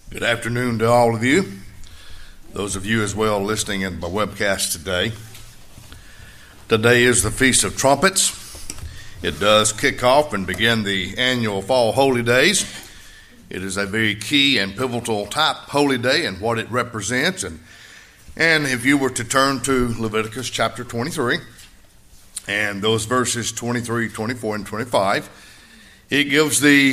Good afternoon to all of you, those of you as well listening in my webcast today. Today is the Feast of Trumpets. It does kick off and begin the annual Fall Holy Days. It is a very key and pivotal type holy day and what it represents. And if you were to turn to Leviticus chapter 23 and those verses 23, 24, and 25, it gives the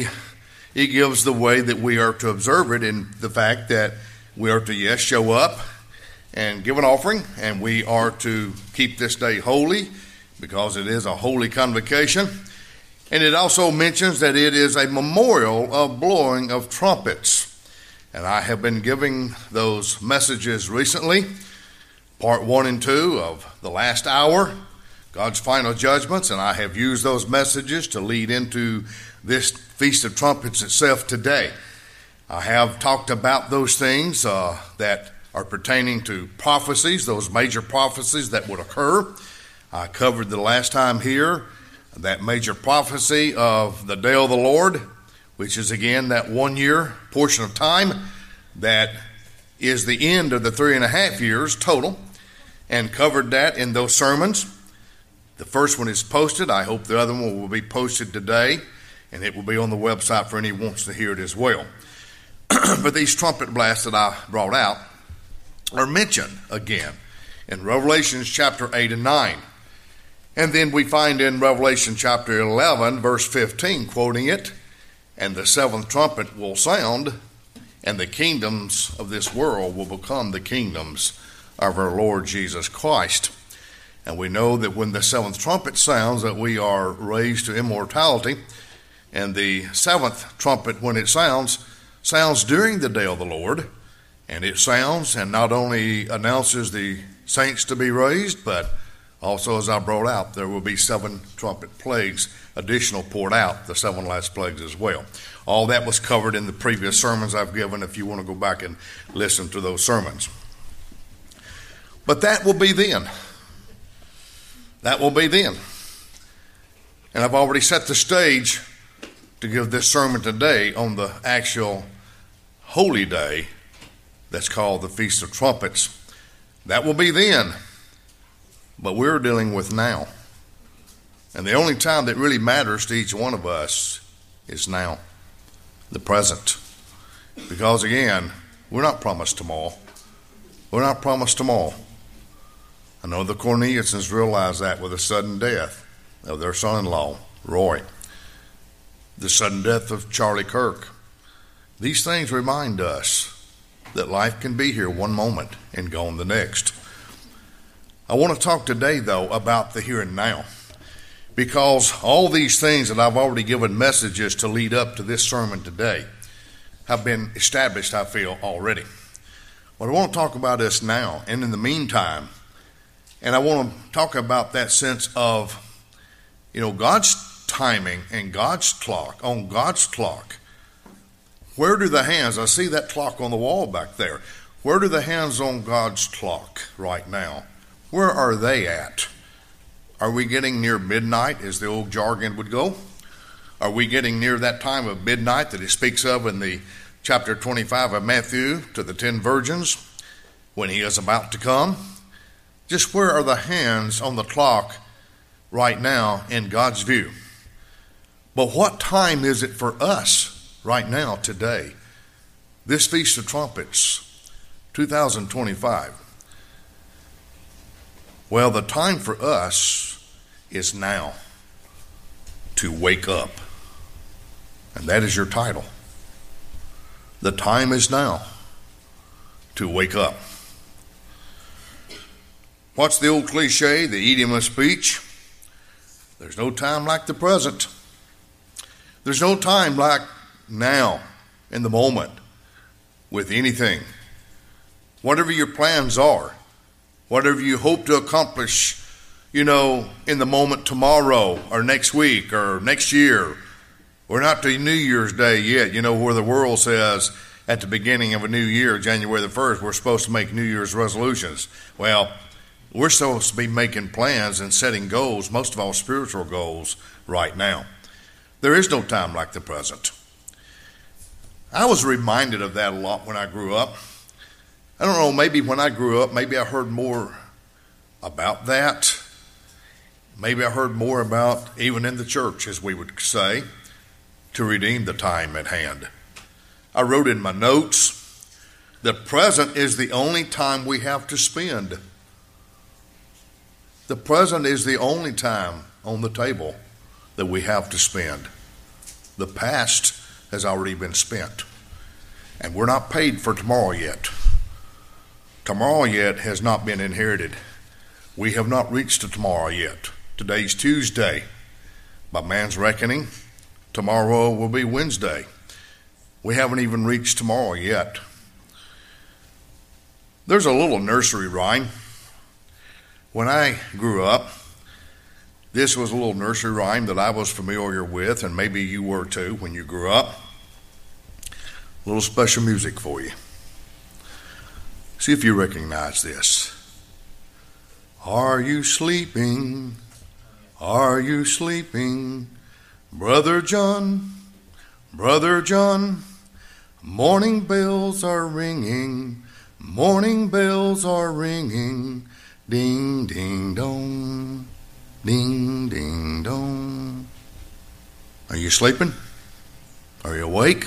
way that we are to observe it in the fact that we are to, show up and give an offering, and we are to keep this day holy because it is a holy convocation. And it also mentions that it is a memorial of blowing of trumpets. And I have been giving those messages recently, part 1 and 2 of the last hour, God's final judgments, and I have used those messages to lead into this Feast of Trumpets itself today. I have talked about those things that are pertaining to prophecies, those major prophecies that would occur. I covered the last time here that major prophecy of the day of the Lord, which is again that 1 year portion of time that is the end of the 3.5 years total, and covered that in those sermons. The first one is posted. I hope the other one will be posted today, and it will be on the website for anyone who wants to hear it as well. But these trumpet blasts that I brought out are mentioned again in Revelation chapter 8 and 9. And then we find in Revelation chapter 11, verse 15, quoting it, "And the seventh trumpet will sound, and the kingdoms of this world will become the kingdoms of our Lord Jesus Christ." And we know that when the seventh trumpet sounds, that we are raised to immortality. And the seventh trumpet, when it sounds during the day of the Lord. And it sounds and not only announces the saints to be raised, but also, as I brought out, there will be 7 trumpet plagues, additional poured out, the 7 last plagues as well. All that was covered in the previous sermons I've given, if you want to go back and listen to those sermons. But that will be then. That will be then. And I've already set the stage to give this sermon today on the actual holy day that's called the Feast of Trumpets. That will be then. But we're dealing with now. And the only time that really matters to each one of us is now, the present. Because again, we're not promised tomorrow. We're not promised tomorrow. I know the Corneliusons realized that with the sudden death of their son-in-law, Roy. The sudden death of Charlie Kirk. These things remind us that life can be here one moment and gone the next. I want to talk today, though, about the here and now, because all these things that I've already given messages to lead up to this sermon today have been established, I feel, already. What I want to talk about is now and in the meantime, and I want to talk about that sense of, God's timing and God's clock, on God's clock. Where do the hands, I see that clock on the wall back there. Where do the hands on God's clock right now? Where are they at? Are we getting near midnight, as the old jargon would go? Are we getting near that time of midnight that he speaks of in the chapter 25 of Matthew to the 10 virgins when he is about to come? Just where are the hands on the clock right now in God's view? But what time is it for us right now, today? This Feast of Trumpets, 2025. Well, the time for us is now to wake up. And that is your title. The time is now to wake up. What's the old cliche, the idiom of speech? There's no time like the present. There's no time like now, in the moment, with anything. Whatever your plans are, whatever you hope to accomplish, in the moment tomorrow or next week or next year. We're not to New Year's Day yet, where the world says at the beginning of a new year, January the 1st, we're supposed to make New Year's resolutions. Well, we're supposed to be making plans and setting goals, most of all spiritual goals, right now. There is no time like the present. I was reminded of that a lot when I grew up. I don't know, maybe when I grew up, maybe I heard more about that. Maybe I heard more about, even in the church, as we would say, to redeem the time at hand. I wrote in my notes, the present is the only time we have to spend. The present is the only time on the table that we have to spend. The past has already been spent. And we're not paid for tomorrow yet. Tomorrow yet has not been inherited. We have not reached to tomorrow yet. Today's Tuesday. By man's reckoning, tomorrow will be Wednesday. We haven't even reached tomorrow yet. There's a little nursery rhyme. When I grew up, this was a little nursery rhyme that I was familiar with, and maybe you were too when you grew up. A little special music for you. See if you recognize this. Are you sleeping? Are you sleeping? Brother John, Brother John, morning bells are ringing, morning bells are ringing, ding, ding, dong, ding, ding, dong. Are you sleeping? Are you awake?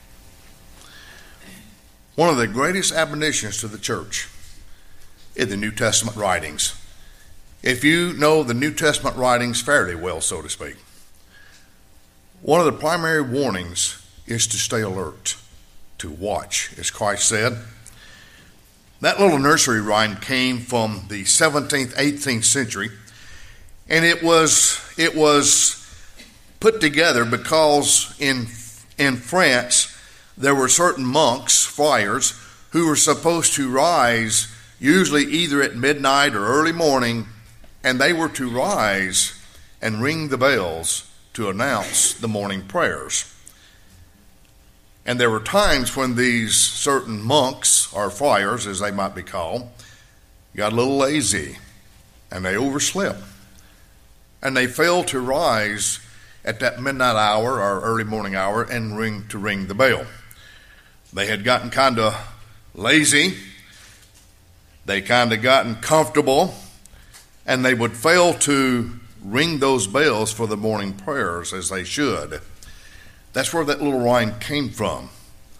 One of the greatest admonitions to the church in the New Testament writings. If you know the New Testament writings fairly well, so to speak, one of the primary warnings is to stay alert, to watch, as Christ said. That little nursery rhyme came from the 17th, 18th century, and it was put together because in France there were certain monks, friars, who were supposed to rise usually either at midnight or early morning, and they were to rise and ring the bells to announce the morning prayers. And there were times when these certain monks, or friars as they might be called, got a little lazy and they overslept. And they failed to rise at that midnight hour or early morning hour and ring the bell. They had gotten kind of lazy. They kind of gotten comfortable, and they would fail to ring those bells for the morning prayers as they should. That's where that little rhyme came from.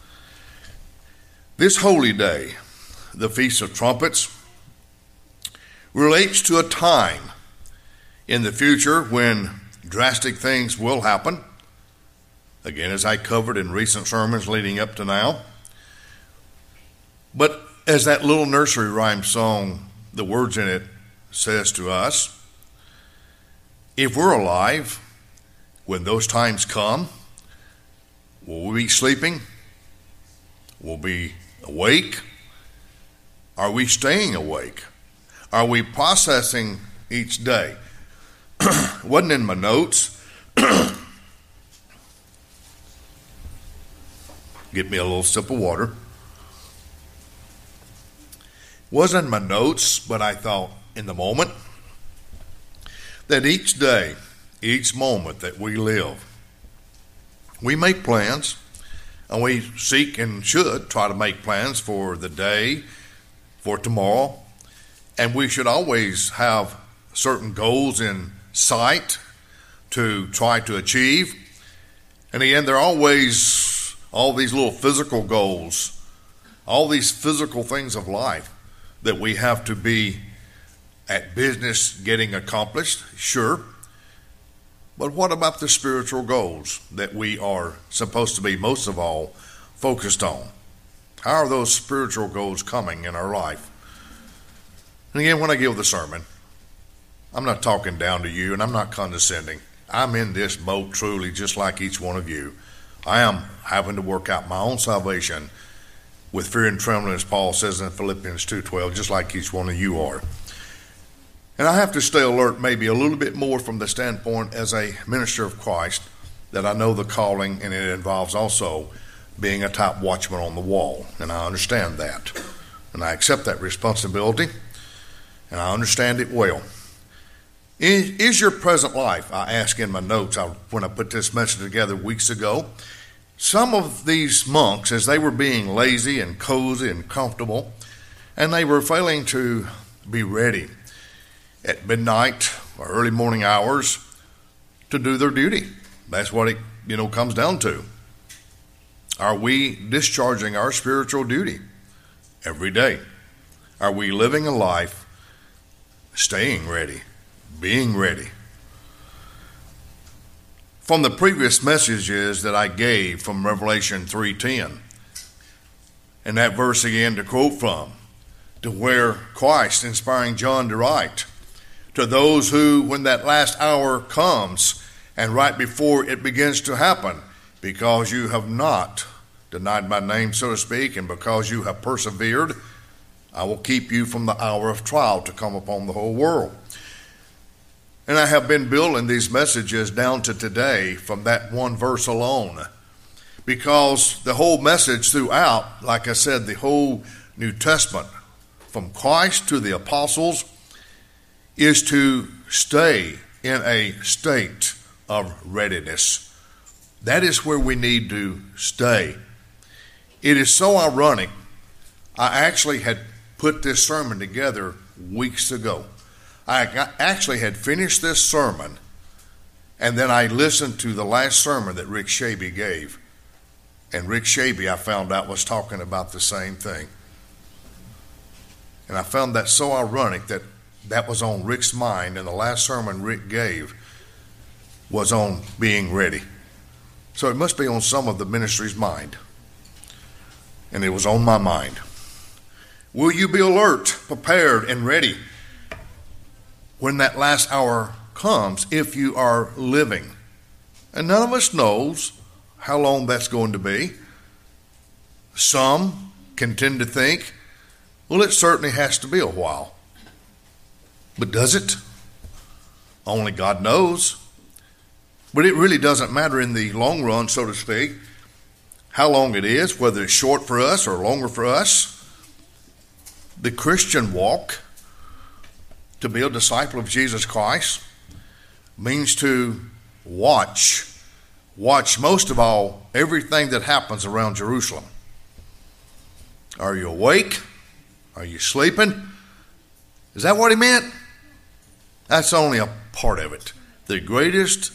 This holy day, the Feast of Trumpets, relates to a time in the future when drastic things will happen. Again, as I covered in recent sermons leading up to now. But as that little nursery rhyme song, the words in it says to us, if we're alive when those times come, will we be sleeping? Will we be awake? Are we staying awake? Are we processing each day? It wasn't in my notes. Get me a little sip of water. Wasn't in my notes, but I thought in the moment that each day, each moment that we live, we make plans, and we seek and should try to make plans for the day, for tomorrow, and we should always have certain goals in sight to try to achieve. And again, there are always all these little physical goals, all these physical things of life that we have to be at business getting accomplished, sure. But what about the spiritual goals that we are supposed to be most of all focused on? How are those spiritual goals coming in our life? And again, when I give the sermon, I'm not talking down to you and I'm not condescending. I'm in this boat truly just like each one of you. I am having to work out my own salvation with fear and trembling, as Paul says in Philippians 2:12, just like each one of you are. And I have to stay alert maybe a little bit more from the standpoint as a minister of Christ, that I know the calling, and it involves also being a top watchman on the wall. And I understand that. And I accept that responsibility, and I understand it well. Is your present life, I asked in my notes when I put this message together weeks ago, Some of these monks, as they were being lazy and cozy and comfortable, and they were failing to be ready at midnight or early morning hours to do their duty. That's what it, comes down to. Are we discharging our spiritual duty every day? Are we living a life staying ready, being ready? From the previous messages that I gave from Revelation 3:10, and that verse again to quote from, to where Christ inspiring John to write, to those who, when that last hour comes, and right before it begins to happen, because you have not denied my name, so to speak, and because you have persevered, I will keep you from the hour of trial to come upon the whole world. And I have been building these messages down to today from that one verse alone, because the whole message throughout, like I said, the whole New Testament, from Christ to the apostles, is to stay in a state of readiness. That is where we need to stay. It is so ironic. I actually had put this sermon together weeks ago. I actually had finished this sermon, and then I listened to the last sermon that Rick Shaby gave. And Rick Shaby, I found out, was talking about the same thing. And I found that so ironic that that was on Rick's mind, and the last sermon Rick gave was on being ready. So it must be on some of the ministry's mind. And it was on my mind. Will you be alert, prepared, and ready when that last hour comes, if you are living? And none of us knows how long that's going to be. Some can tend to think, well, it certainly has to be a while. But does it? Only God knows. But it really doesn't matter in the long run, so to speak, how long it is, whether it's short for us or longer for us. The Christian walk, to be a disciple of Jesus Christ, means to watch most of all everything that happens around Jerusalem. Are you awake? Are you sleeping? Is that what he meant? That's only a part of it. The greatest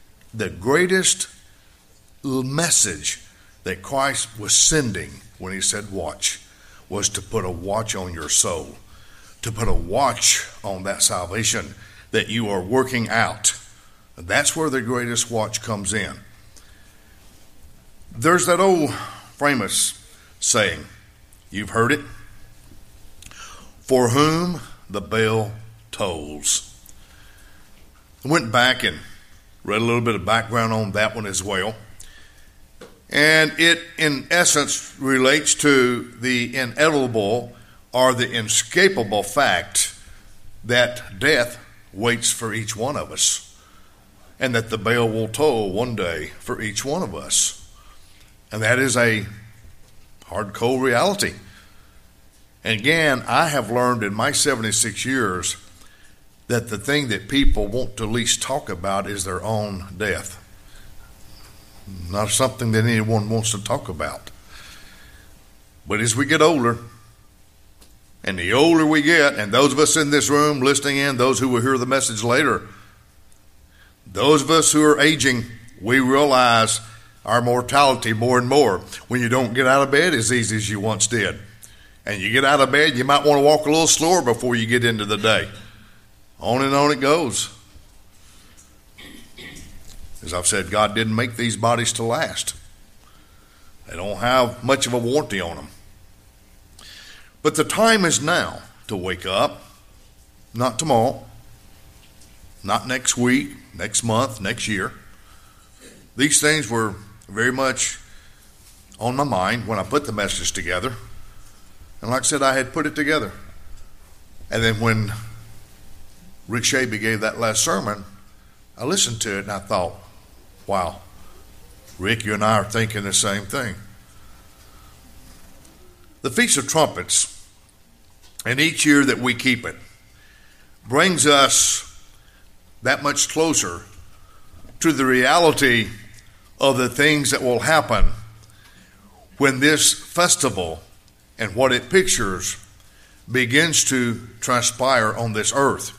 message that Christ was sending when he said watch was to put a watch on your soul, to put a watch on that salvation that you are working out. That's where the greatest watch comes in. There's that old famous saying, you've heard it, for whom the bell tolls. I went back and read a little bit of background on that one as well. And it, in essence, relates to the inevitable or the inescapable fact that death waits for each one of us, and that the bell will toll one day for each one of us. And that is a hard, cold reality. And again, I have learned in my 76 years that the thing that people want to least talk about is their own death. Not something that anyone wants to talk about. But as we get older, and the older we get, and those of us in this room listening in, those who will hear the message later, those of us who are aging, we realize our mortality more and more when you don't get out of bed as easy as you once did. And you get out of bed, you might want to walk a little slower before you get into the day. On and on it goes. As I've said, God didn't make these bodies to last. They don't have much of a warranty on them. But the time is now to wake up, not tomorrow, not next week, next month, next year. These things were very much on my mind when I put the message together. And like I said, I had put it together. And then when Rick Shaby gave that last sermon, I listened to it and I thought, wow, Rick, you and I are thinking the same thing. The Feast of Trumpets, and each year that we keep it, brings us that much closer to the reality of the things that will happen when this festival and what it pictures begins to transpire on this earth.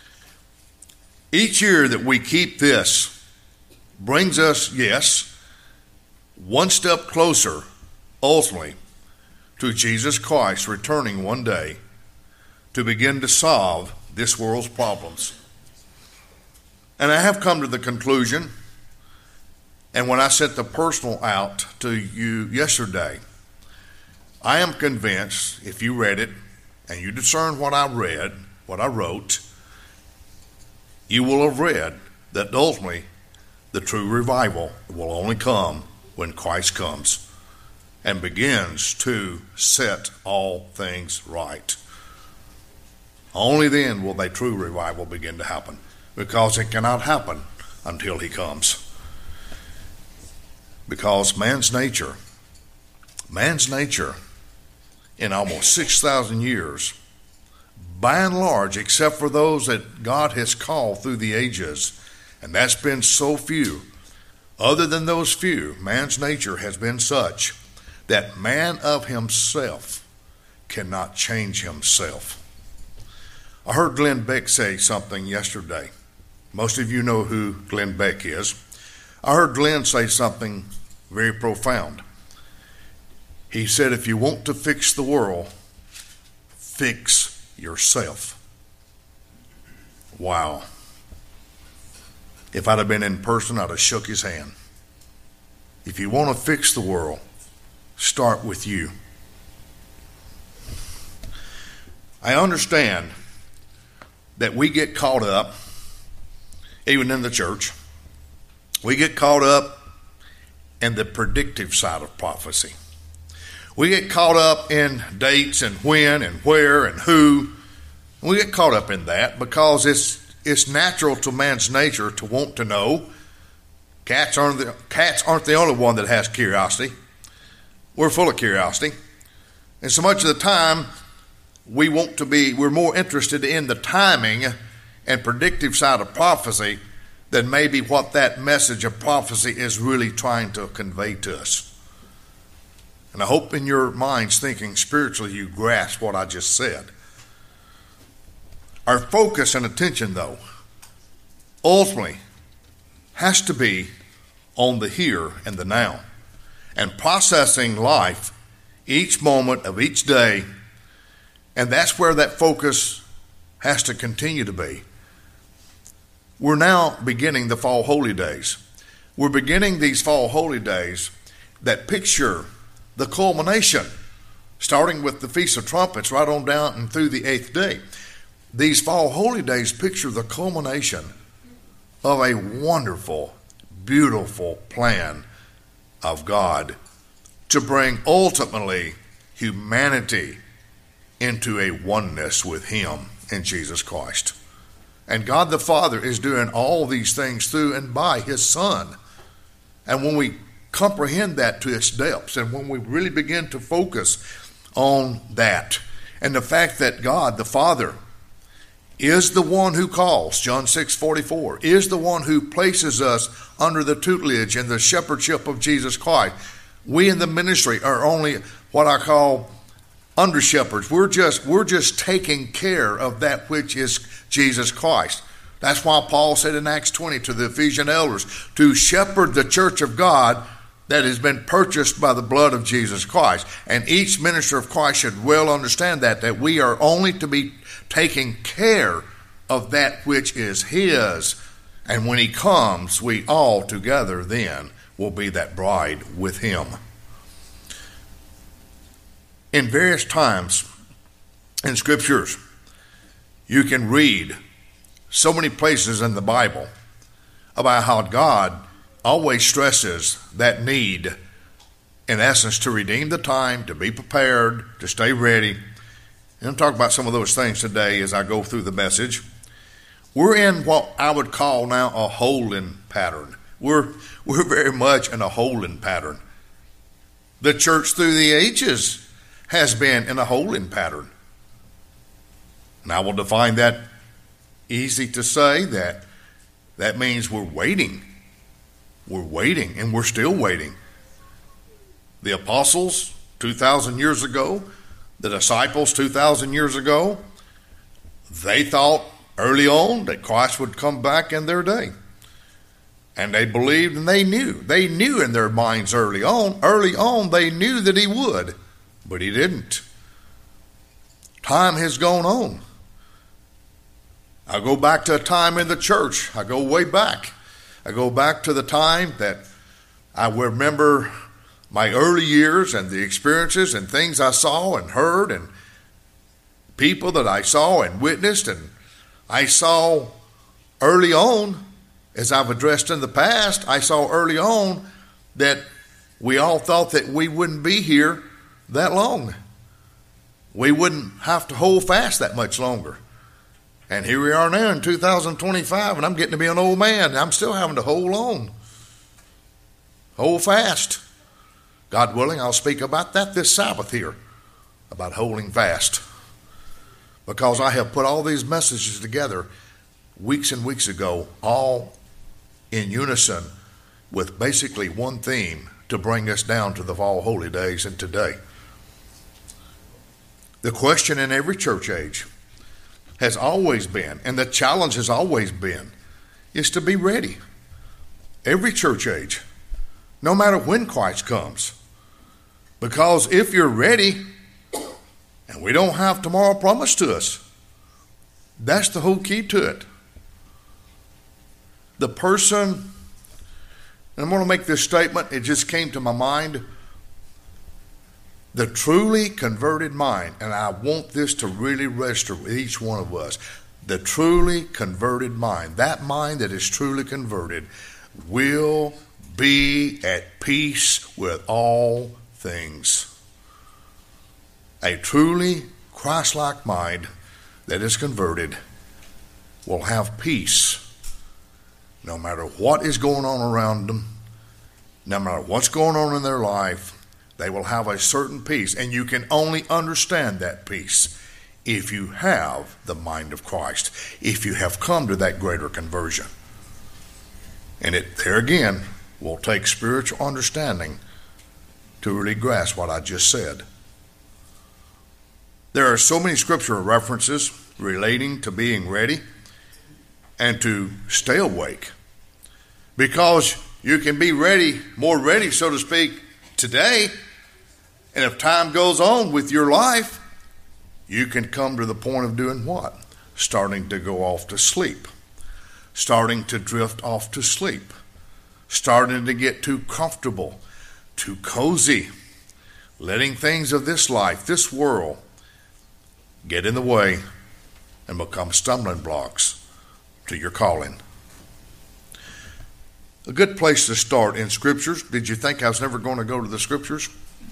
Each year that we keep this brings us, yes, one step closer, ultimately, to Jesus Christ returning one day to begin to solve this world's problems. And I have come to the conclusion, and when I sent the personal out to you yesterday, I am convinced, if you read it and you discern what I read, what I wrote, you will have read that ultimately the true revival will only come when Christ comes and begins to set all things right. Only then will that true revival begin to happen, because it cannot happen until he comes. Because man's nature in almost 6,000 years, by and large, except for those that God has called through the ages, and that's been so few, other than those few, man's nature has been such that man of himself cannot change himself. I heard Glenn Beck say something yesterday. Most of you know who Glenn Beck is. I heard Glenn say something very profound. He said, if you want to fix the world, fix yourself. Wow. If I'd have been in person, I'd have shook his hand. If you want to fix the world, start with you. I understand that we get caught up, even in the church, we get caught up in the predictive side of prophecy. We get caught up in dates and when and where and who. We get caught up in that because it's natural to man's nature to want to know. Cats aren't the only one that has curiosity. We're full of curiosity. And so much of the time, we're more interested in the timing and predictive side of prophecy than maybe what that message of prophecy is really trying to convey to us. And I hope in your minds thinking spiritually you grasp what I just said. Our focus and attention, though, ultimately has to be on the here and the now, and processing life each moment of each day. And that's where that focus has to continue to be. We're now beginning the fall holy days. We're beginning these fall holy days that picture the culmination, starting with the Feast of Trumpets right on down and through the 8th day. These fall holy days picture the culmination of a wonderful, beautiful plan of God to bring ultimately humanity into a oneness with Him in Jesus Christ. And God the Father is doing all these things through and by His Son. And when we comprehend that to its depths, and when we really begin to focus on that, and the fact that God the Father is the one who calls, John 6:44, is the one who places us under the tutelage and the shepherdship of Jesus Christ. We in the ministry are only what I call under shepherds. We're just taking care of that which is Jesus Christ. That's why Paul said in Acts 20 to the Ephesian elders, to shepherd the church of God that has been purchased by the blood of Jesus Christ. And each minister of Christ should well understand that we are only to be taking care of that which is His. And when He comes, we all together then will be that bride with Him. In various times in Scriptures, you can read so many places in the Bible about how God always stresses that need, in essence, to redeem the time, to be prepared, to stay ready. And I'll talk about some of those things today as I go through the message. We're in what I would call now a holding pattern. We're very much in a holding pattern. The church through the ages has been in a holding pattern. And I will define that easy to say that means we're waiting. We're waiting, and we're still waiting. The apostles 2,000 years ago, the disciples 2,000 years ago, they thought early on that Christ would come back in their day. And they believed and they knew. They knew in their minds early on they knew that he would, but he didn't. Time has gone on. I go back to a time in the church. I go way back. I go back to the time that I remember my early years and the experiences and things I saw and heard and people that I saw and witnessed. And I saw early on, as I've addressed in the past, I saw early on that we all thought that we wouldn't be here that long. We wouldn't have to hold fast that much longer. And here we are now in 2025, and I'm getting to be an old man. I'm still having to hold on. Hold fast. God willing, I'll speak about that this Sabbath here, about holding fast. Because I have put all these messages together weeks and weeks ago, all in unison with basically one theme to bring us down to the fall holy days and today. The question in every church age has always been, and the challenge has always been, is to be ready. Every church age, no matter when Christ comes. Because if you're ready, and we don't have tomorrow promised to us, that's the whole key to it. The person, and I'm going to make this statement, it just came to my mind, the truly converted mind, and I want this to really register with each one of us, the truly converted mind, that mind that is truly converted, will be at peace with all things. A truly Christ-like mind that is converted will have peace no matter what is going on around them, no matter what's going on in their life. They will have a certain peace, and you can only understand that peace if you have the mind of Christ, if you have come to that greater conversion. And it, there again, will take spiritual understanding to really grasp what I just said. There are so many scriptural references relating to being ready and to stay awake, because you can be ready, more ready, so to speak, today. And if time goes on with your life, you can come to the point of doing what? Starting to go off to sleep. Starting to drift off to sleep. Starting to get too comfortable, too cozy. Letting things of this life, this world, get in the way and become stumbling blocks to your calling. A good place to start in scriptures. Did you think I was never going to go to the scriptures?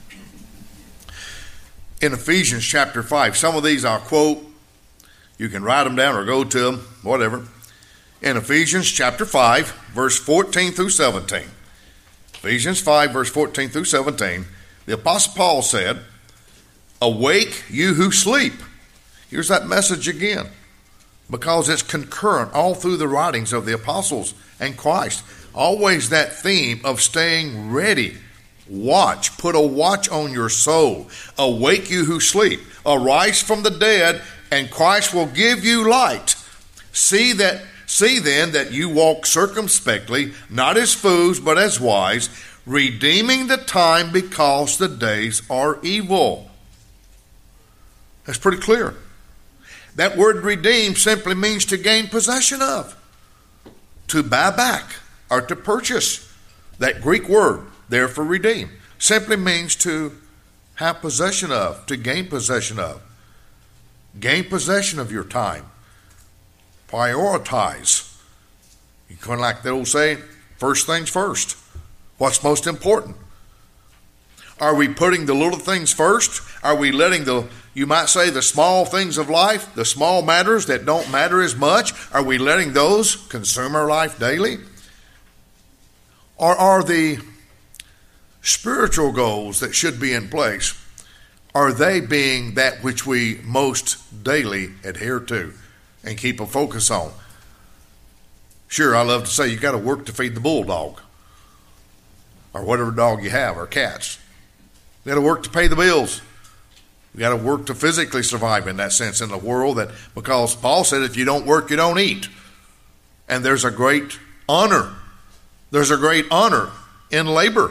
In Ephesians chapter 5, some of these I'll quote. You can write them down or go to them, whatever. In Ephesians chapter 5, verse 14 through 17. Ephesians 5, verse 14 through 17. The Apostle Paul said, "Awake, you who sleep." Here's that message again, because it's concurrent all through the writings of the apostles and Christ. Always that theme of staying ready. Watch, put a watch on your soul. Awake, you who sleep. Arise from the dead, and Christ will give you light. See then that you walk circumspectly, not as fools, but as wise, redeeming the time, because the days are evil. That's pretty clear. That word redeem simply means to gain possession of, to buy back, or to purchase. That Greek word there for redeem simply means to have possession of, to gain possession of. Gain possession of your time. Prioritize. You kind of like the old saying, first things first. What's most important? Are we putting the little things first? Are we letting you might say, the small things of life, the small matters that don't matter as much, are we letting those consume our life daily? Or are the spiritual goals that should be in place, are they being that which we most daily adhere to and keep a focus on? Sure, I love to say you got to work to feed the bulldog. or whatever dog you have, or cats. We got to work to pay the bills. We got to work to physically survive in that sense in the world, that because Paul said if you don't work, you don't eat. And there's a great honor. There's a great honor in labor.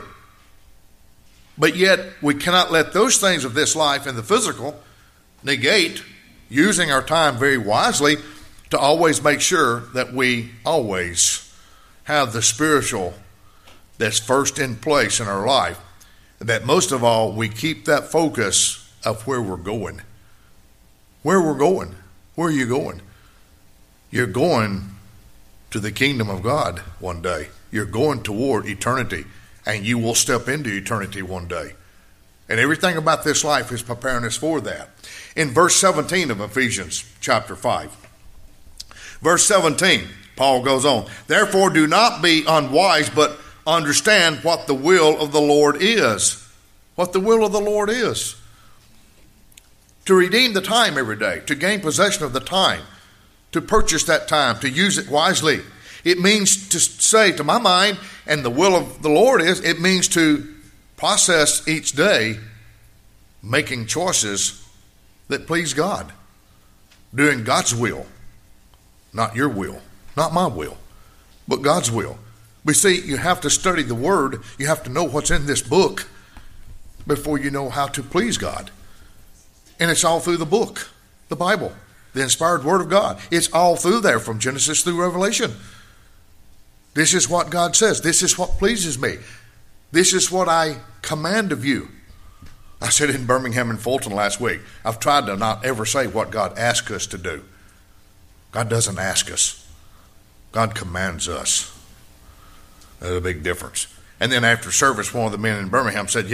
But yet we cannot let those things of this life and the physical negate using our time very wisely to always make sure that we always have the spiritual that's first in place in our life. And that most of all, we keep that focus of where we're going. Where we're going. Where are you going? You're going to the kingdom of God one day. You're going toward eternity, and you will step into eternity one day. And everything about this life is preparing us for that. In verse 17 of Ephesians chapter 5, verse 17, Paul goes on, therefore do not be unwise, but understand what the will of the Lord is. What the will of the Lord is. To redeem the time every day, to gain possession of the time, to purchase that time, to use it wisely. It means to say, to my mind, and the will of the Lord is, it means to process each day making choices that please God. Doing God's will. Not your will, not my will, but God's will. We see, you have to study the Word. You have to know what's in this book before you know how to please God. And it's all through the book, the Bible, the inspired Word of God. It's all through there from Genesis through Revelation. This is what God says. This is what pleases me. This is what I command of you. I said in Birmingham and Fulton last week, I've tried to not ever say what God asks us to do. God doesn't ask us. God commands us. There's a big difference. And then after service, one of the men in Birmingham said,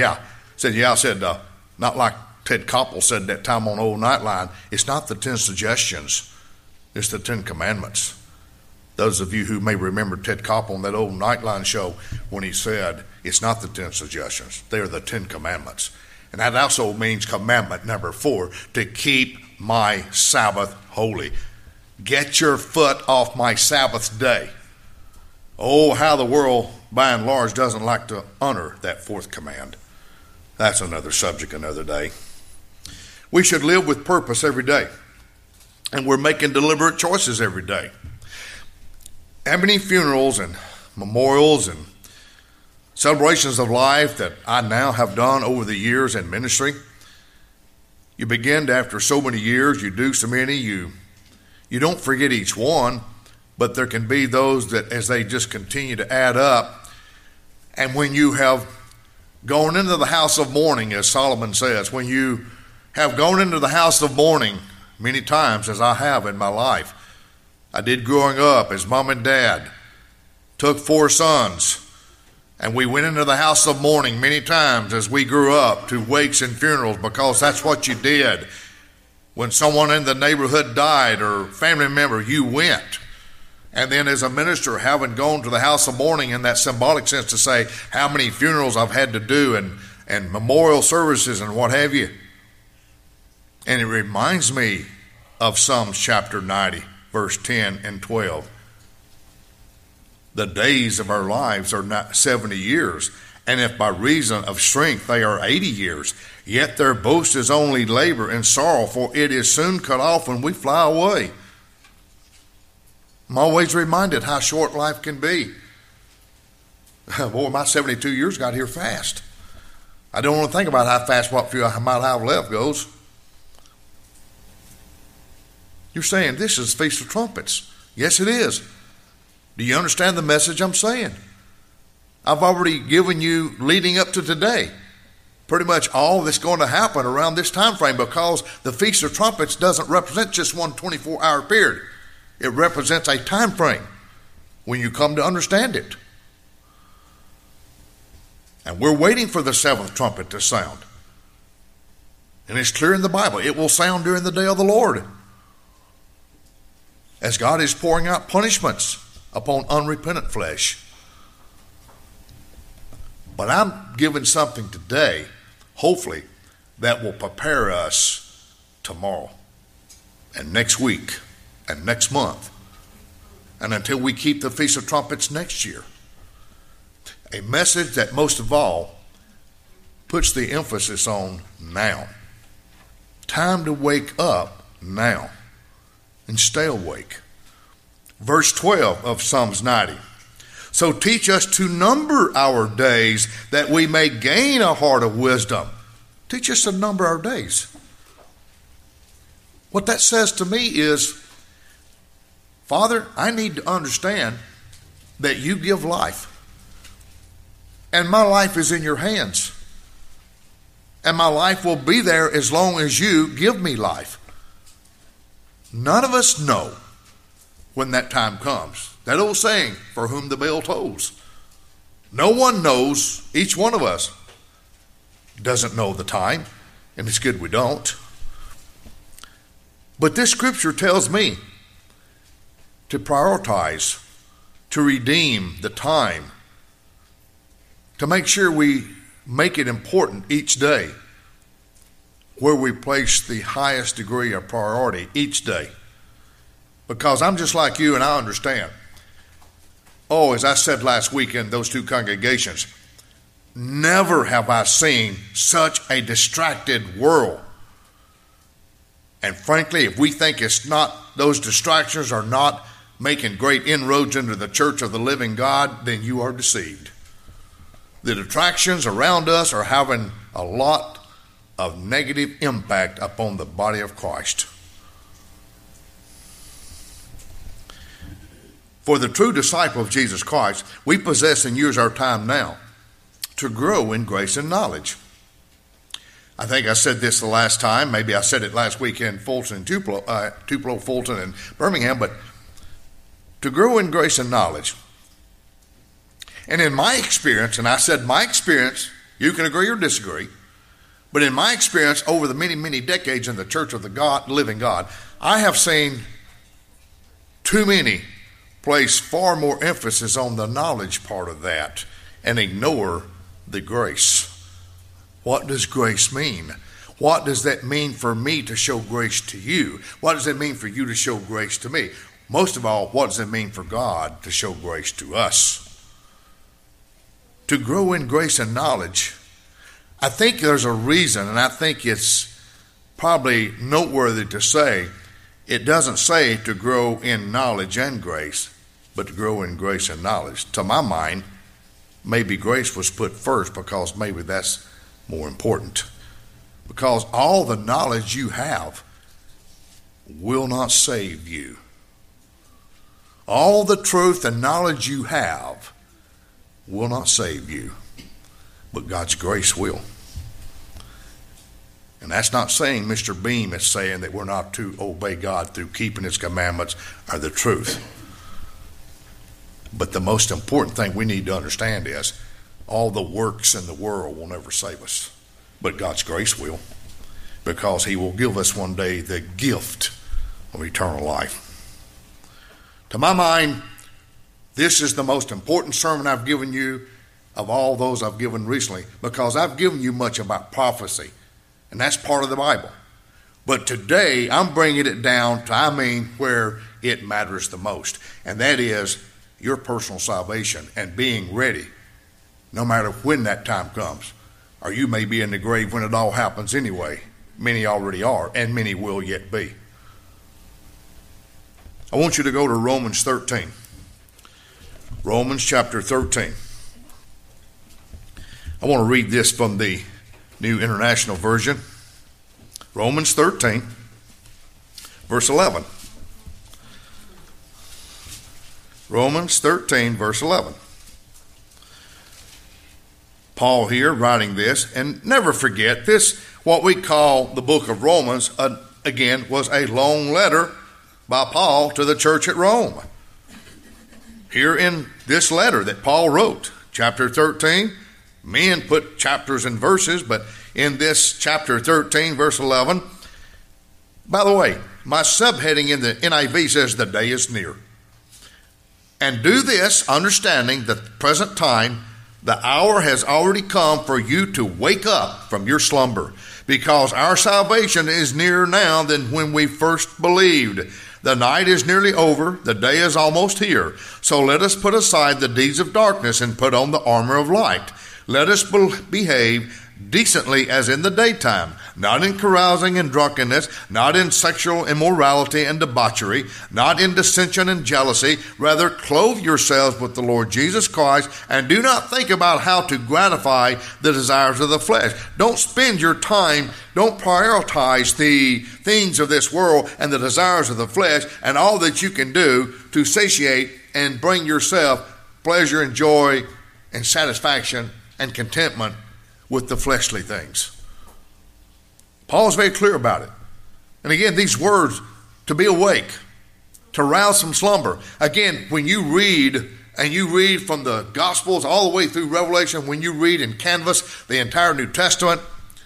not like Ted Koppel said that time on Old Nightline, it's not the 10 suggestions, it's the 10 commandments. Those of you who may remember Ted Koppel on that Old Nightline show when he said, it's not the 10 suggestions, they are the 10 commandments. And that also means commandment number 4, to keep my Sabbath holy. Get your foot off my Sabbath day. Oh, how the world, by and large, doesn't like to honor that 4th command. That's another subject, another day. We should live with purpose every day. And we're making deliberate choices every day. How many funerals and memorials and celebrations of life that I now have done over the years in ministry? You begin to, after so many years, you do so many, you don't forget each one, but there can be those that as they just continue to add up, and when you have gone into the house of mourning, as Solomon says, when you have gone into the house of mourning many times, as I have in my life, I did growing up as mom and dad, took 4 sons, and we went into the house of mourning many times as we grew up to wakes and funerals, because that's what you did. When someone in the neighborhood died or family member, you went. And then as a minister, having gone to the house of mourning in that symbolic sense to say how many funerals I've had to do and memorial services and what have you. And it reminds me of Psalms chapter 90, verse 10 and 12. The days of our lives are not 70 years, and if by reason of strength they are 80 years, yet their boast is only labor and sorrow, for it is soon cut off when we fly away. I'm always reminded how short life can be. Boy, my 72 years got here fast. I don't want to think about how fast what few I might have left goes. You're saying this is the Feast of Trumpets. Yes, it is. Do you understand the message I'm saying? I've already given you, leading up to today, pretty much all that's going to happen around this time frame, because the Feast of Trumpets doesn't represent just one 24-hour period. It represents a time frame when you come to understand it. And we're waiting for the 7th trumpet to sound. And it's clear in the Bible, it will sound during the day of the Lord, as God is pouring out punishments upon unrepentant flesh. But I'm giving something today, hopefully, that will prepare us tomorrow and next week and next month, and until we keep the Feast of Trumpets next year. a message that most of all puts the emphasis on now. Time to wake up now and stay awake. Verse 12 of Psalms 90. So teach us to number our days that we may gain a heart of wisdom. Teach us to number our days. What that says to me is, Father, I need to understand that you give life. And my life is in your hands. And my life will be there as long as you give me life. None of us know when that time comes. That old saying, for whom the bell tolls. No one knows. Each one of us doesn't know the time, and it's good we don't. But this scripture tells me to prioritize, to redeem the time, to make sure we make it important each day, where we place the highest degree of priority each day. Because I'm just like you and I understand. Oh, as I said last week in those two congregations, never have I seen such a distracted world. And frankly, if we think it's not, those distractions are not making great inroads into the church of the living God, then you are deceived. The distractions around us are having a lot of negative impact upon the body of Christ. For the true disciple of Jesus Christ, we possess and use our time now to grow in grace and knowledge. I think I said this the last time. Maybe I said it last week in Fulton, Tupelo, Fulton, and Birmingham. But to grow in grace and knowledge. And in my experience, and I said my experience, you can agree or disagree, but in my experience over the many, many decades in the church of the living God, I have seen too many place far more emphasis on the knowledge part of that and ignore the grace. What does grace mean? What does that mean for me to show grace to you? What does it mean for you to show grace to me? Most of all, what does it mean for God to show grace to us? To grow in grace and knowledge, I think there's a reason, and I think it's probably noteworthy to say, it doesn't say to grow in knowledge and grace, but to grow in grace and knowledge. To my mind, maybe grace was put first because maybe that's more important. Because all the knowledge you have will not save you. All the truth and knowledge you have will not save you, but God's grace will. And that's not saying Mr. Beam is saying that we're not to obey God through keeping his commandments or the truth. But the most important thing we need to understand is all the works in the world will never save us, but God's grace will, because he will give us one day the gift of eternal life. To my mind, this is the most important sermon I've given you of all those I've given recently, because I've given you much about prophecy, and that's part of the Bible. But today, I'm bringing it down to, where it matters the most, and that is your personal salvation and being ready, no matter when that time comes. Or you may be in the grave when it all happens anyway. Many already are, and many will yet be. I want you to go to Romans 13. Romans chapter 13. I want to read this from the New International Version. Romans 13, verse 11. Romans 13, verse 11. Paul here writing this, and never forget this, what we call the book of Romans, again, was a long letter by Paul to the church at Rome. Here in this letter that Paul wrote, chapter 13, men put chapters and verses, but in this chapter 13, verse 11, by the way, my subheading in the NIV says, the day is near. And do this, understanding that the present time, the hour has already come for you to wake up from your slumber, because our salvation is nearer now than when we first believed. The night is nearly over, the day is almost here. So let us put aside the deeds of darkness and put on the armor of light. Let us behave decently as in the daytime, not in carousing and drunkenness, not in sexual immorality and debauchery, not in dissension and jealousy. Rather, clothe yourselves with the Lord Jesus Christ, and do not think about how to gratify the desires of the flesh. Don't spend your time, don't prioritize the things of this world and the desires of the flesh and all that you can do to satiate and bring yourself pleasure and joy and satisfaction and contentment with the fleshly things. Paul's very clear about it. And again, these words, to be awake, to rouse from slumber. Again, when you read, and you read from the Gospels all the way through Revelation, when you read and canvass the entire New Testament,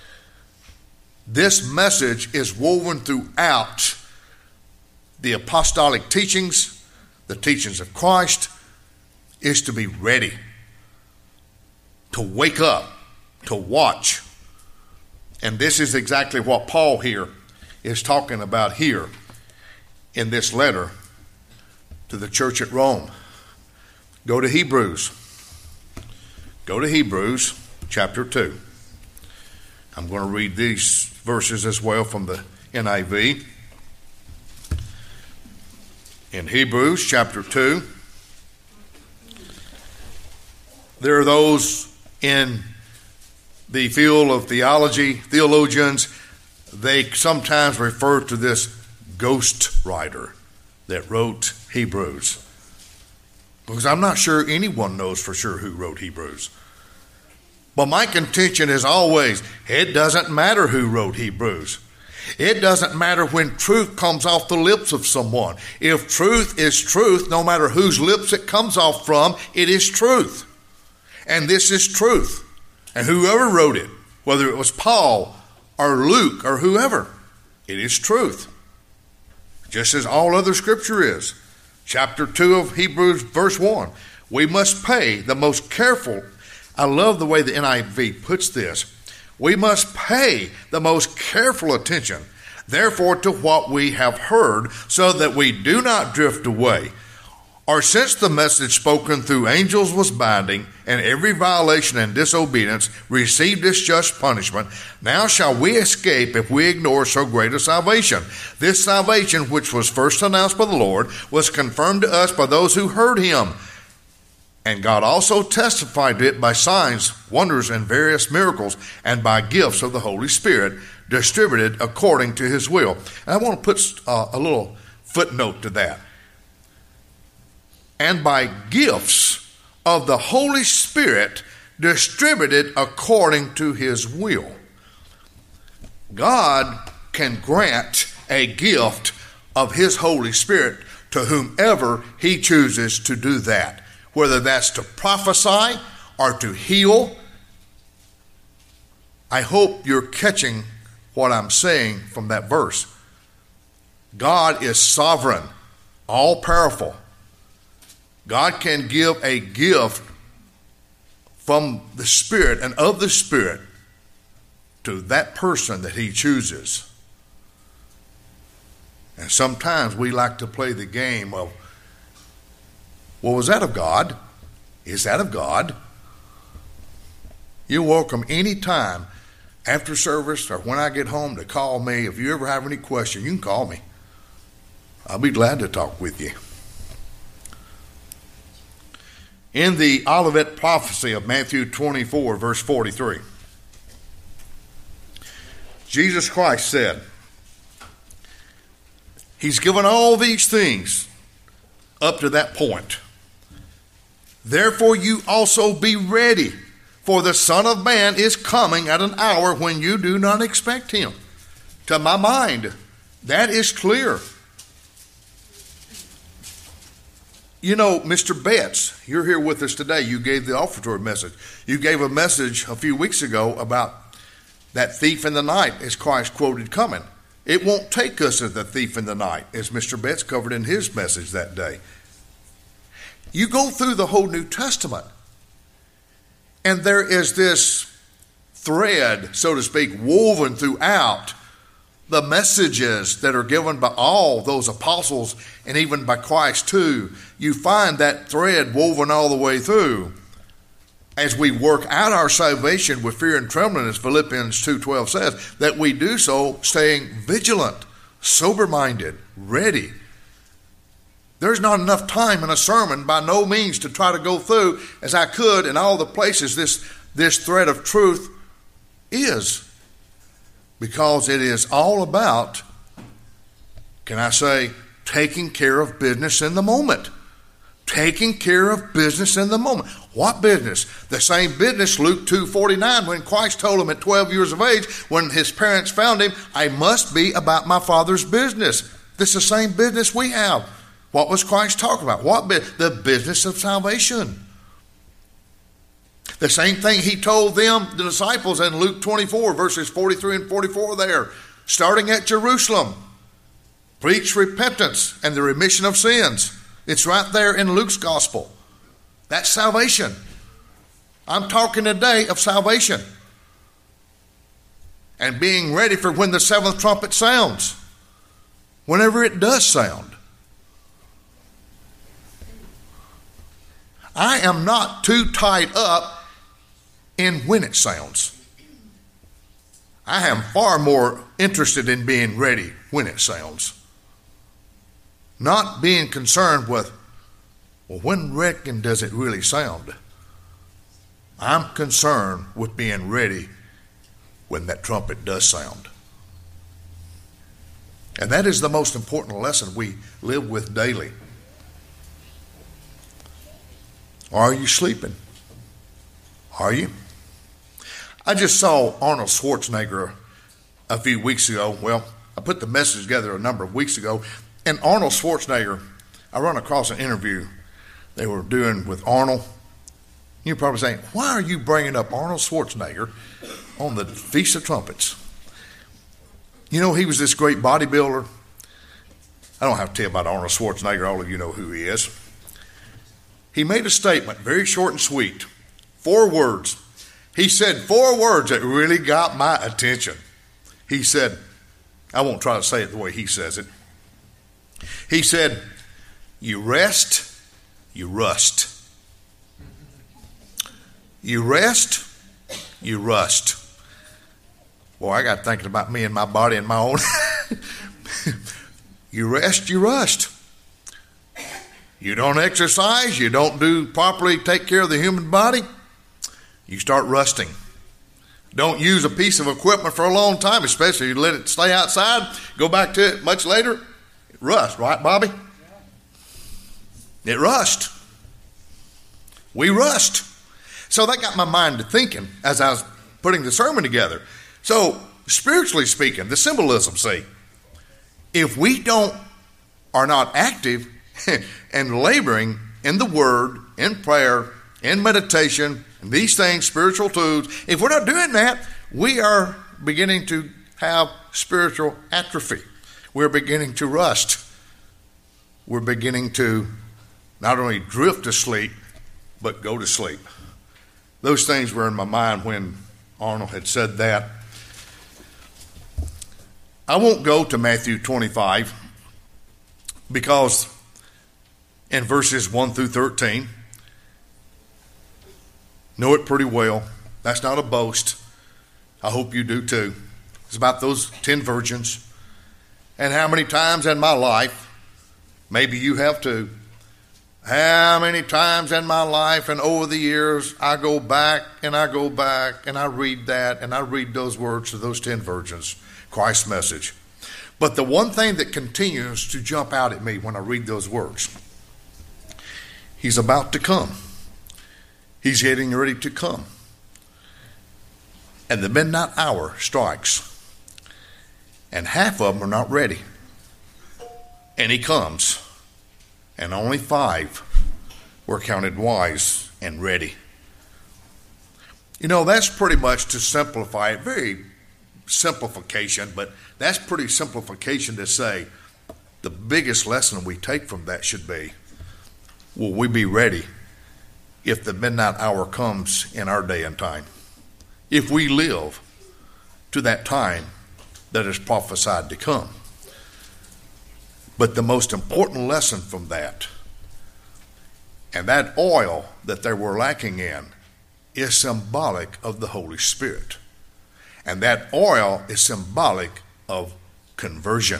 this message is woven throughout the apostolic teachings, the teachings of Christ, is to be ready, to wake up, to watch. And this is exactly what Paul here is talking about here in this letter to the church at Rome. Go to Hebrews. Go to Hebrews chapter 2. I'm going to read these verses as well from the NIV. In Hebrews chapter 2, there are those in the field of theology, theologians, they sometimes refer to this ghost writer that wrote Hebrews. Because I'm not sure anyone knows for sure who wrote Hebrews. But my contention is always, it doesn't matter who wrote Hebrews. It doesn't matter when truth comes off the lips of someone. If truth is truth, no matter whose lips it comes off from, it is truth. And this is truth. And whoever wrote it, whether it was Paul or Luke or whoever, it is truth. Just as all other scripture is. Chapter 2 of Hebrews, verse 1. We must pay the most careful. I love the way the NIV puts this. We must pay the most careful attention, therefore, to what we have heard, so that we do not drift away. Or since the message spoken through angels was binding, and every violation and disobedience received its just punishment, now shall we escape if we ignore so great a salvation. This salvation, which was first announced by the Lord, was confirmed to us by those who heard him. And God also testified to it by signs, wonders, and various miracles, and by gifts of the Holy Spirit, distributed according to his will. And I want to put a little footnote to that. And by gifts of the Holy Spirit distributed according to his will. God can grant a gift of his Holy Spirit to whomever he chooses to do that, whether that's to prophesy or to heal. I hope you're catching what I'm saying from that verse. God is sovereign, all-powerful. God can give a gift from the Spirit and of the Spirit to that person that he chooses. And sometimes we like to play the game of, well, was that of God? Is that of God? You're welcome any time after service or when I get home to call me. If you ever have any question, you can call me. I'll be glad to talk with you. In the Olivet prophecy of Matthew 24, verse 43, Jesus Christ said, he's given all these things up to that point. Therefore you also be ready, for the Son of Man is coming at an hour when you do not expect him. To my mind, that is clear. You know, Mr. Betts, you're here with us today. You gave the offertory message. You gave a message a few weeks ago about that thief in the night, as Christ quoted coming. It won't take us as the thief in the night, as Mr. Betts covered in his message that day. You go through the whole New Testament, and there is this thread, so to speak, woven throughout the messages that are given by all those apostles and even by Christ too, you find that thread woven all the way through. As we work out our salvation with fear and trembling, as Philippians 2:12 says, that we do so staying vigilant, sober-minded, ready. There's not enough time in a sermon by no means to try to go through as I could in all the places this thread of truth is. Because it is all about, can I say, taking care of business in the moment. Taking care of business in the moment. What business? The same business, Luke 2:49, when Christ told him at 12 years of age, when his parents found him, I must be about my Father's business. This is the same business we have. What was Christ talking about? The business of salvation. The same thing he told them, the disciples, in Luke 24, verses 43 and 44 there, starting at Jerusalem. Preach repentance and the remission of sins. It's right there in Luke's gospel. That's salvation. I'm talking today of salvation. And being ready for when the seventh trumpet sounds. Whenever it does sound. I am not too tied up in when it sounds. I am far more interested in being ready when it sounds. Not being concerned with, well, when reckon does it really sound? I'm concerned with being ready when that trumpet does sound. And that is the most important lesson we live with daily. Are you sleeping? Are you? I just saw Arnold Schwarzenegger a few weeks ago. Well, I put the message together a number of weeks ago. And Arnold Schwarzenegger, I run across an interview they were doing with Arnold. You're probably saying, why are you bringing up Arnold Schwarzenegger on the Feast of Trumpets? You know, he was this great bodybuilder. I don't have to tell you about Arnold Schwarzenegger. All of you know who he is. He made a statement, very short and sweet. 4 words. He said 4 words that really got my attention. He said, I won't try to say it the way he says it. He said, you rest, you rust. You rest, you rust. Boy, I got thinking about me and my body and my own. You rest, you rust. You don't exercise, you don't do properly take care of the human body, you start rusting. Don't use a piece of equipment for a long time, especially you let it stay outside, go back to it much later, it rusts, right, Bobby? It rusts. We rust. So that got my mind to thinking as I was putting the sermon together. So, spiritually speaking, the symbolism, see, if we are not active and laboring in the Word, in prayer, in meditation, and these things, spiritual tools, if we're not doing that, we are beginning to have spiritual atrophy. We're beginning to rust. We're beginning to not only drift to sleep, but go to sleep. Those things were in my mind when Arnold had said that. I won't go to Matthew 25 because in verses 1 through 13, know it pretty well. That's not a boast. I hope you do too. It's about those 10 virgins. And how many times in my life, maybe you have too, how many times in my life and over the years I go back and I read that and I read those words to those 10 virgins, Christ's message. But the one thing that continues to jump out at me when I read those words, He's about to come. He's getting ready to come. And the midnight hour strikes. And half of them are not ready. And He comes. And only 5 were counted wise and ready. You know, that's pretty much to simplify it. Very simplification, but that's pretty simplification to say the biggest lesson we take from that should be, will we be ready if the midnight hour comes in our day and time? If we live to that time that is prophesied to come. But the most important lesson from that, and that oil that they were lacking in, is symbolic of the Holy Spirit. And that oil is symbolic of conversion.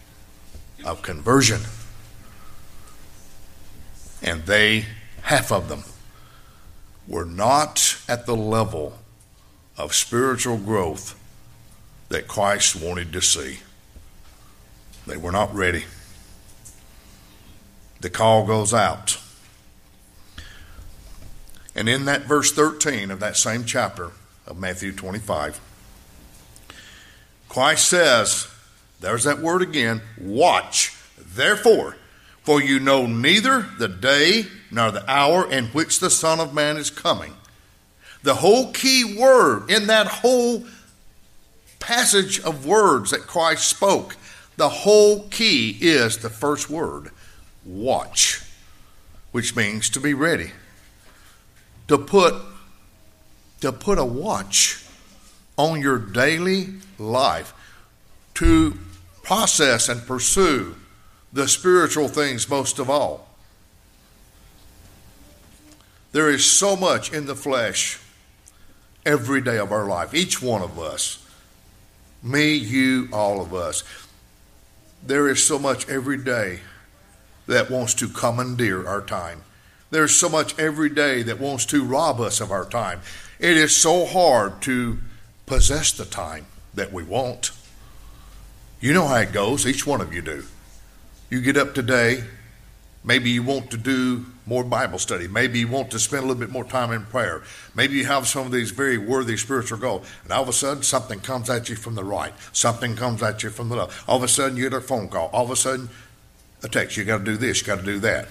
And they, half of them, were not at the level of spiritual growth that Christ wanted to see. They were not ready. The call goes out. And in that verse 13 of that same chapter of Matthew 25, Christ says, there's that word again, watch, therefore, for you know neither the day nor the hour in which the Son of Man is coming. The whole key word in that whole passage of words that Christ spoke, the whole key is the first word, watch, which means to be ready. To put a watch on your daily life, to process and pursue the spiritual things most of all. There is so much in the flesh every day of our life, each one of us, me, you, all of us. There is so much every day that wants to commandeer our time. There's so much every day that wants to rob us of our time. It is so hard to possess the time that we want. You know how it goes. Each one of you do. You get up today, maybe you want to do more Bible study. Maybe you want to spend a little bit more time in prayer. Maybe you have some of these very worthy spiritual goals. And all of a sudden, something comes at you from the right. Something comes at you from the left. All of a sudden, you get a phone call. All of a sudden, a text. You got to do this. You got to do that.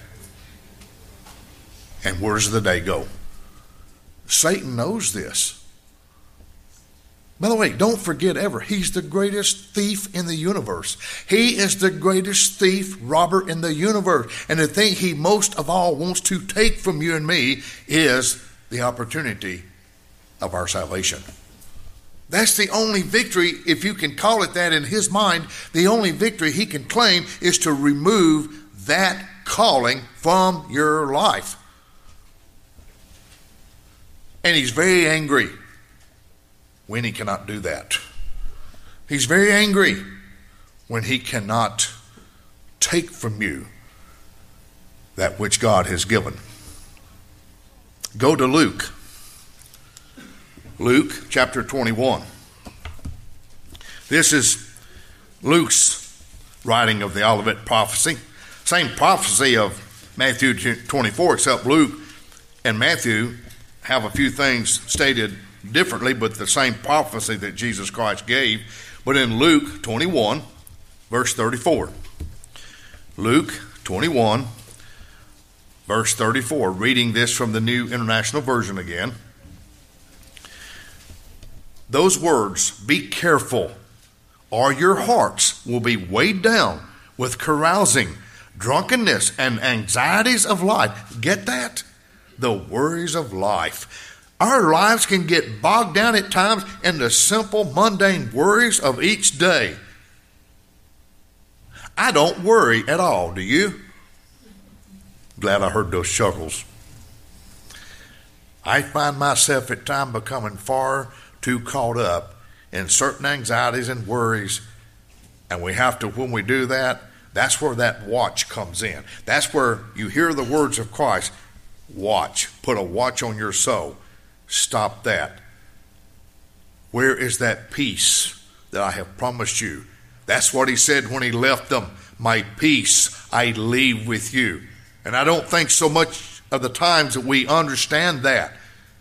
And where does the day go? Satan knows this. By the way, don't forget ever, he's the greatest thief in the universe. He is the greatest thief, robber in the universe. And the thing he most of all wants to take from you and me is the opportunity of our salvation. That's the only victory, if you can call it that in his mind, the only victory he can claim is to remove that calling from your life. And he's very angry when he cannot do that. He's very angry when he cannot take from you that which God has given. Go to Luke. Luke chapter 21. This is Luke's writing of the Olivet prophecy. Same prophecy of Matthew 24, except Luke and Matthew have a few things stated differently, but the same prophecy that Jesus Christ gave. But in Luke 21, verse 34. Luke 21, verse 34. Reading this from the New International Version again. Those words, be careful, or your hearts will be weighed down with carousing, drunkenness, and anxieties of life. Get that? The worries of life. Our lives can get bogged down at times in the simple, mundane worries of each day. I don't worry at all, do you? Glad I heard those chuckles. I find myself at times becoming far too caught up in certain anxieties and worries, and we have to, when we do that, that's where that watch comes in. That's where you hear the words of Christ. Watch. Put a watch on your soul. Stop that. Where is that peace that I have promised you? That's what he said when he left them. My peace I leave with you. And I don't think so much of the times that we understand that.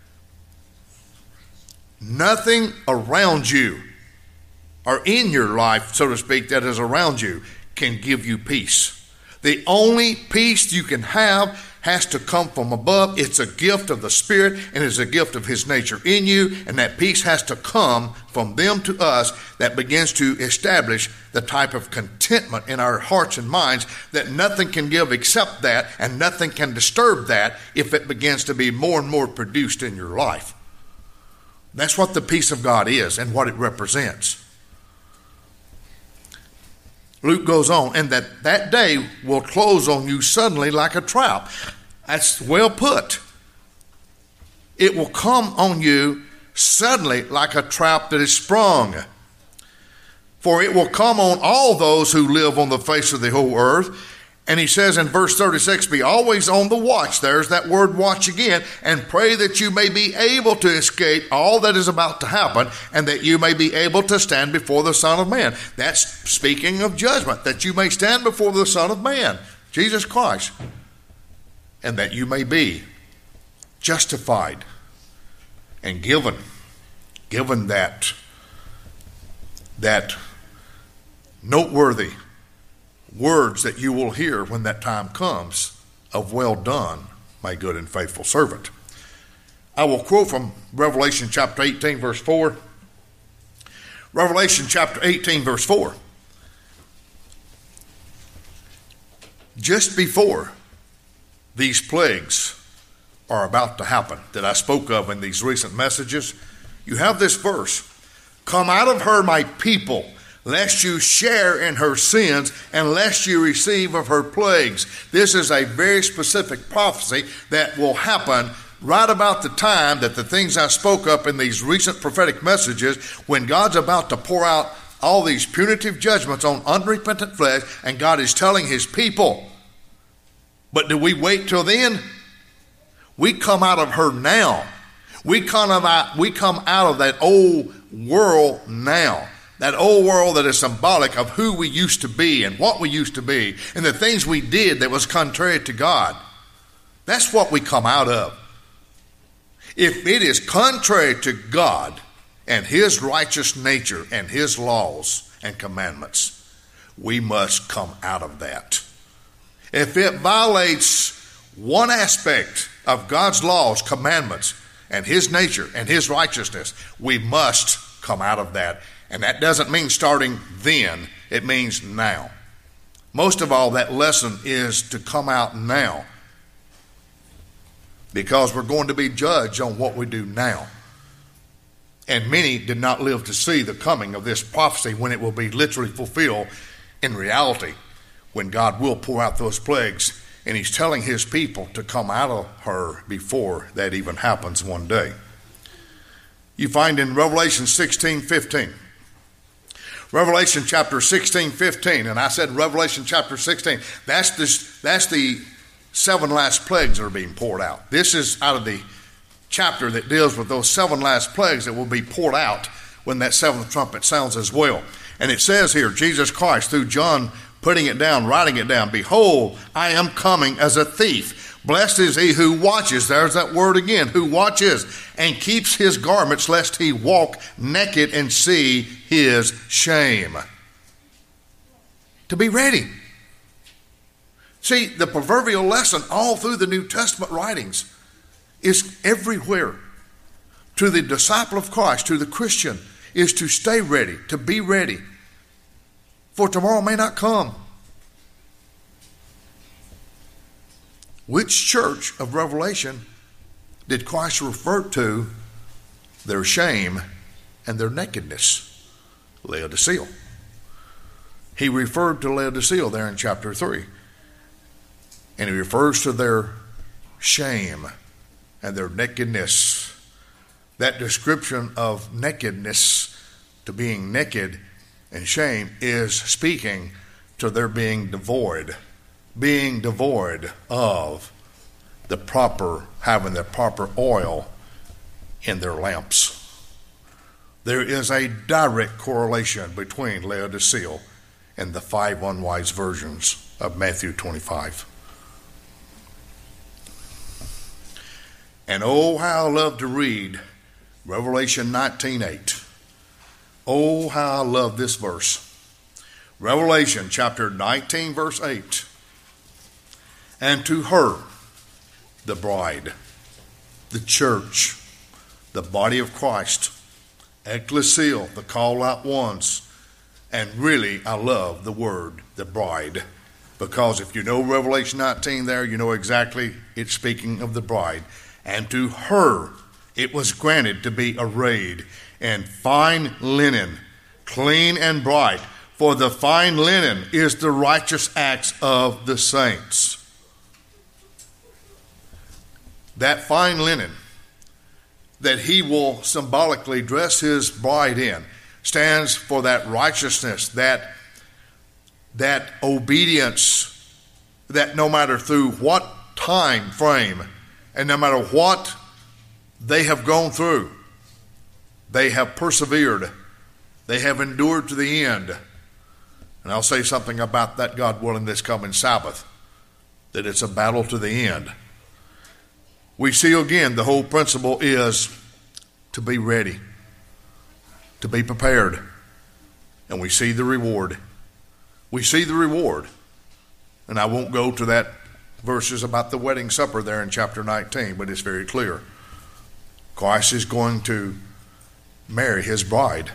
Nothing around you or in your life, so to speak, that is around you can give you peace. The only peace you can have has to come from above. It's a gift of the Spirit, and it's a gift of His nature in you, and that peace has to come from them to us that begins to establish the type of contentment in our hearts and minds that nothing can give except that, and nothing can disturb that if it begins to be more and more produced in your life. That's what the peace of God is and what it represents. Luke goes on, and that day will close on you suddenly like a trap. That's well put. It will come on you suddenly like a trap that is sprung. For it will come on all those who live on the face of the whole earth. And he says in verse 36, be always on the watch. There's that word watch again. And pray that you may be able to escape all that is about to happen, and that you may be able to stand before the Son of Man. That's speaking of judgment, that you may stand before the Son of Man, Jesus Christ, and that you may be justified and given that noteworthy words that you will hear when that time comes of well done, my good and faithful servant. I will quote from Revelation chapter 18, verse 4. Revelation chapter 18, verse 4. Just before these plagues are about to happen that I spoke of in these recent messages, you have this verse, come out of her, my people, lest you share in her sins, and lest you receive of her plagues. This is a very specific prophecy that will happen right about the time that the things I spoke up in these recent prophetic messages, when God's about to pour out all these punitive judgments on unrepentant flesh, and God is telling his people. But do we wait till then? We come out of her now. We come out of that old world now. That old world that is symbolic of who we used to be and what we used to be and the things we did that was contrary to God. That's what we come out of. If it is contrary to God and his righteous nature and his laws and commandments, we must come out of that. If it violates one aspect of God's laws, commandments, and his nature and his righteousness, we must come out of that. And that doesn't mean starting then. It means now. Most of all, that lesson is to come out now, because we're going to be judged on what we do now. And many did not live to see the coming of this prophecy when it will be literally fulfilled in reality, when God will pour out those plagues. And he's telling his people to come out of her before that even happens one day. You find in Revelation 16:15. Revelation chapter 16:15, and I said Revelation chapter 16. That's the 7 last plagues that are being poured out. This is out of the chapter that deals with those 7 last plagues that will be poured out when that 7th trumpet sounds as well. And it says here, Jesus Christ, through John putting it down, writing it down, behold, I am coming as a thief. Blessed is he who watches, there's that word again, who watches, and keeps his garments, lest he walk naked and see his shame. To be ready. See, the proverbial lesson all through the New Testament writings is everywhere. To the disciple of Christ, to the Christian, is to stay ready, to be ready. For tomorrow may not come. Which church of Revelation did Christ refer to their shame and their nakedness? Laodicea. He referred to Laodicea there in chapter 3. And he refers to their shame and their nakedness. That description of nakedness, to being naked and shame, is speaking to their being devoid of the proper, having the proper oil in their lamps. There is a direct correlation between Laodicea and the 5 unwise virgins of Matthew 25. And oh, how I love to read Revelation 19:8. Oh, how I love this verse. Revelation chapter 19, verse 8. And to her, the bride, the church, the body of Christ, ecclesia, the called out ones. And really, I love the word, the bride, because if you know Revelation 19 there, you know exactly it's speaking of the bride. And to her it was granted to be arrayed in fine linen, clean and bright. For the fine linen is the righteous acts of the saints. That fine linen that he will symbolically dress his bride in stands for that righteousness, that obedience, that no matter through what time frame and no matter what they have gone through, they have persevered, they have endured to the end. And I'll say something about that, God willing, this coming Sabbath, that it's a battle to the end. We see again the whole principle is to be ready, to be prepared, and we see the reward. We see the reward. And I won't go to that verses about the wedding supper there in chapter 19, but it's very clear. Christ is going to marry his bride.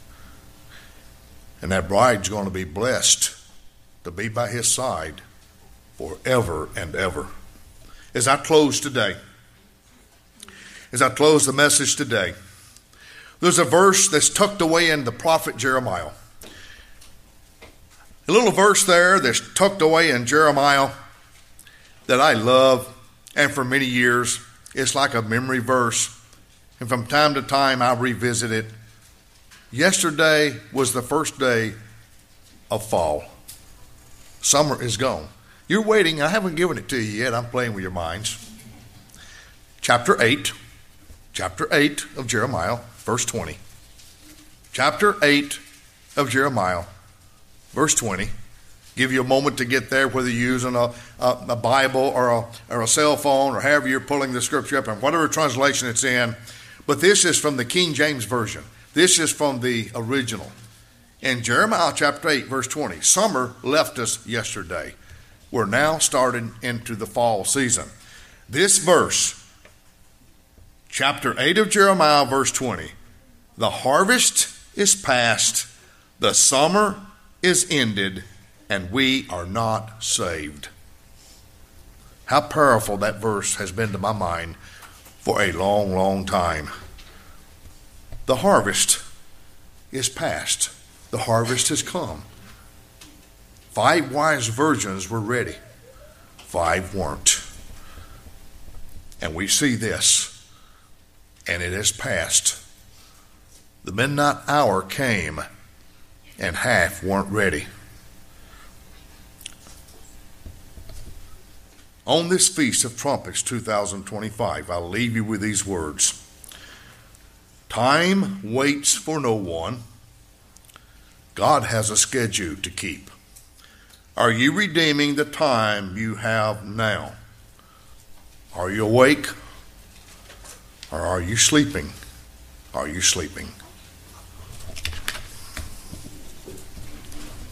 And that bride's going to be blessed to be by his side forever and ever. As I close today, as I close the message today, there's a verse that's tucked away in the prophet Jeremiah. A little verse there that's tucked away in Jeremiah that I love, and for many years, it's like a memory verse. And from time to time, I revisit it. Yesterday was the first day of fall. Summer is gone. You're waiting. I haven't given it to you yet. I'm playing with your minds. Chapter 8 of Jeremiah, verse 20. Chapter 8 of Jeremiah, verse 20. Give you a moment to get there, whether you're using a Bible or a cell phone or however you're pulling the scripture up and whatever translation it's in. But this is from the King James Version. This is from the original. In Jeremiah chapter 8, verse 20, summer left us yesterday. We're now starting into the fall season. This verse, chapter 8 of Jeremiah, verse 20, the harvest is past, the summer is ended, and we are not saved. How powerful that verse has been to my mind for a long, long time. The harvest is past. The harvest has come. 5 wise virgins were ready. 5 weren't. And we see this, and it is past. The midnight hour came, and half weren't ready. On this Feast of Trumpets 2025, I'll leave you with these words. Time waits for no one. God has a schedule to keep. Are you redeeming the time you have now? Are you awake? Or are you sleeping? Are you sleeping?